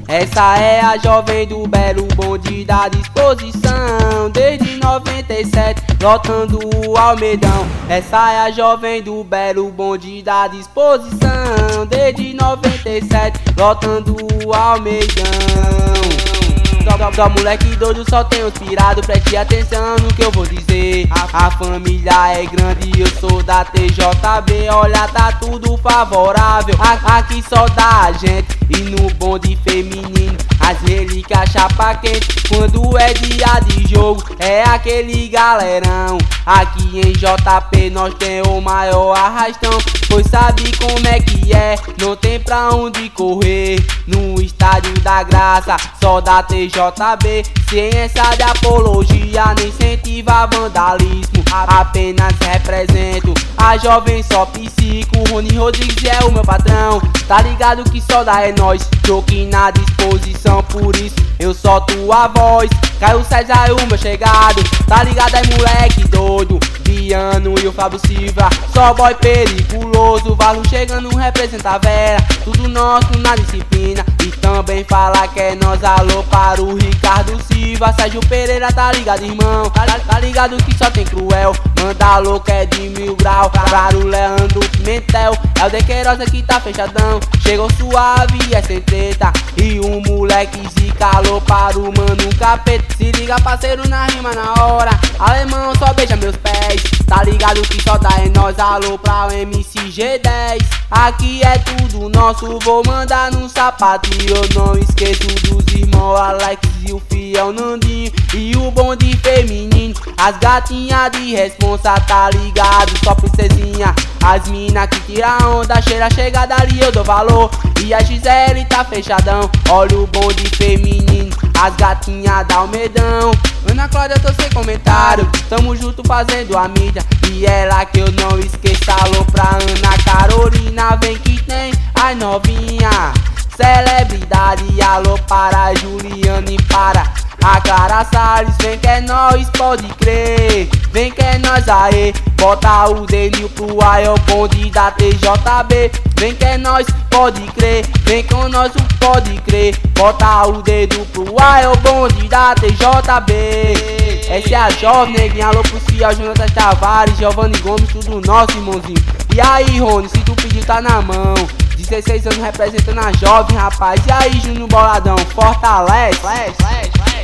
Essa é a jovem do belo bonde da disposição, desde 97, lotando o Almedão. Essa é a jovem do belo bonde da disposição, desde 97, lotando o Almedão. Só moleque doido, só tem os pirado, preste atenção no que eu vou dizer. A família é grande, eu sou da TJB, olha, tá tudo favorável. Aqui só dá a gente, e no bonde feminino as relíquias chapa quente. Quando é dia de jogo, é aquele galerão. Aqui em JP nós tem o maior arrastão, pois sabe como é que é, não tem pra onde correr. No estádio da graça, só da TJB, sem essa de apologia, nem incentiva vandalismo. Apenas represento a jovem só psico. Rony Rodrigues é o meu patrão, tá ligado que só dá é nós. Tô aqui na disposição, por isso eu solto a voz. Caio César é o meu chegado, tá ligado aí moleque doido. Biano e o Fábio Silva, só boy periculoso. Valo chegando, representa a Vera, tudo nosso na disciplina. E também fala que é nós, alô para o Ricardo Silva. Sérgio Pereira, tá ligado irmão, tá ligado que só tem cruel. Manda alô que é de 1000 grau, para o Leandro Pimentel. É o De Queiroz que tá fechadão, chegou suave, é sem treta. E o moleque zica, alô para o mano capeta. Se liga parceiro na rima na hora, alemão só beija meus pés. Tá ligado que só dá é nós, alô pra o MC G10. Aqui é tudo nosso, vou mandar no sapato. E eu não esqueço dos irmãos Alex e o fiel Nandinho. E o bonde feminino, as gatinhas de responsa, tá ligado, só princesinha. As mina que tira onda, cheira chegada ali eu dou valor. E a Gisele tá fechadão, olha o bonde feminino, as gatinhas da Almedão. Ana Cláudia, tô sem comentário, tamo junto fazendo a mídia. E ela que eu não esqueço, alô pra Ana Carolina, vem que tem as novinha. Celebridade, alô para Juliana e para a Clara Salles. Vem que é nós, pode crer, vem que é nós aí. Bota o dedinho pro ar, é o bonde da TJB. Vem que é nós, pode crer, vem com nós, pode crer. Bota o dedo pro ar, é o bonde da TJB. Essa é a jovem, neguinha, alô pro fiel Jonatas Tavares, Giovanni Gomes, tudo nosso irmãozinho. E aí Rony, se tu pedir tá na mão, 16 anos representando a jovem, rapaz. E aí Júnior Boladão, fortalece.